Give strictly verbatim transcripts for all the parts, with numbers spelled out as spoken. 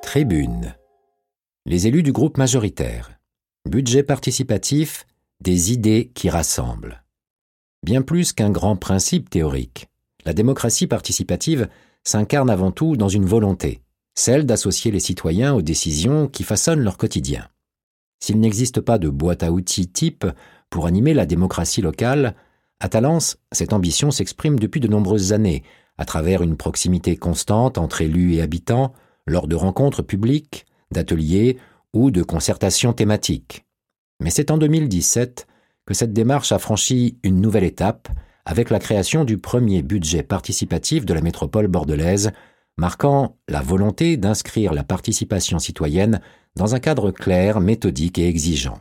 Tribune. Les élus du groupe majoritaire. Budget participatif, des idées qui rassemblent. Bien plus qu'un grand principe théorique, la démocratie participative s'incarne avant tout dans une volonté, celle d'associer les citoyens aux décisions qui façonnent leur quotidien. S'il n'existe pas de boîte à outils type pour animer la démocratie locale, à Talence, cette ambition s'exprime depuis de nombreuses années, à travers une proximité constante entre élus et habitants, lors de rencontres publiques, d'ateliers ou de concertations thématiques. Mais c'est en deux mille dix-sept que cette démarche a franchi une nouvelle étape avec la création du premier budget participatif de la métropole bordelaise, marquant la volonté d'inscrire la participation citoyenne dans un cadre clair, méthodique et exigeant.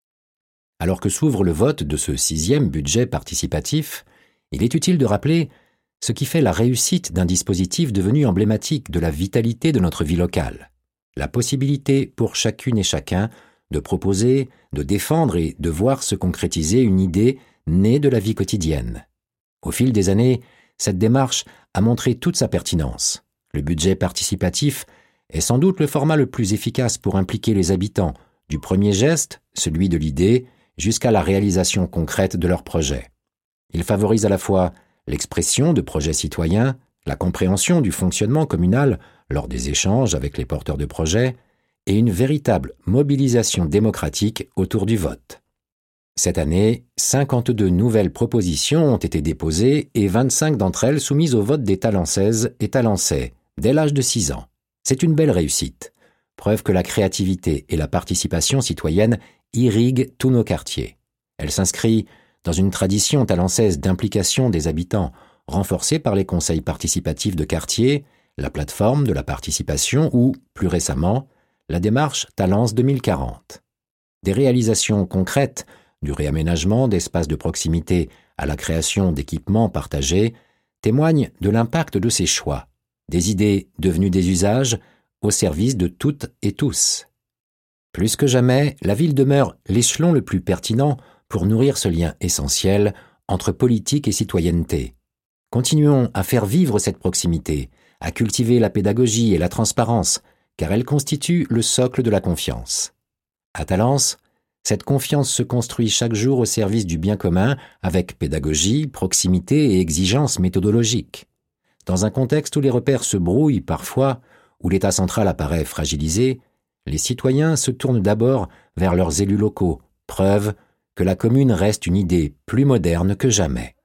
Alors que s'ouvre le vote de ce sixième budget participatif, il est utile de rappeler ce qui fait la réussite d'un dispositif devenu emblématique de la vitalité de notre vie locale. La possibilité pour chacune et chacun de proposer, de défendre et de voir se concrétiser une idée née de la vie quotidienne. Au fil des années, cette démarche a montré toute sa pertinence. Le budget participatif est sans doute le format le plus efficace pour impliquer les habitants, du premier geste, celui de l'idée, jusqu'à la réalisation concrète de leur projet. Il favorise à la fois l'expression de projets citoyens, la compréhension du fonctionnement communal lors des échanges avec les porteurs de projets et une véritable mobilisation démocratique autour du vote. Cette année, cinquante-deux nouvelles propositions ont été déposées et vingt-cinq d'entre elles soumises au vote des Talencaises et Talençais, dès l'âge de six ans. C'est une belle réussite, preuve que la créativité et la participation citoyenne irriguent tous nos quartiers. Elle s'inscrit dans une tradition talençaise d'implication des habitants, renforcée par les conseils participatifs de quartier, la plateforme de la participation ou, plus récemment, la démarche Talence deux mille quarante. Des réalisations concrètes, du réaménagement d'espaces de proximité à la création d'équipements partagés, témoignent de l'impact de ces choix, des idées devenues des usages au service de toutes et tous. Plus que jamais, la ville demeure l'échelon le plus pertinent pour nourrir ce lien essentiel entre politique et citoyenneté. Continuons à faire vivre cette proximité, à cultiver la pédagogie et la transparence, car elles constituent le socle de la confiance. À Talence, cette confiance se construit chaque jour au service du bien commun avec pédagogie, proximité et exigence méthodologique. Dans un contexte où les repères se brouillent parfois, où l'État central apparaît fragilisé, les citoyens se tournent d'abord vers leurs élus locaux, preuve que la commune reste une idée plus moderne que jamais.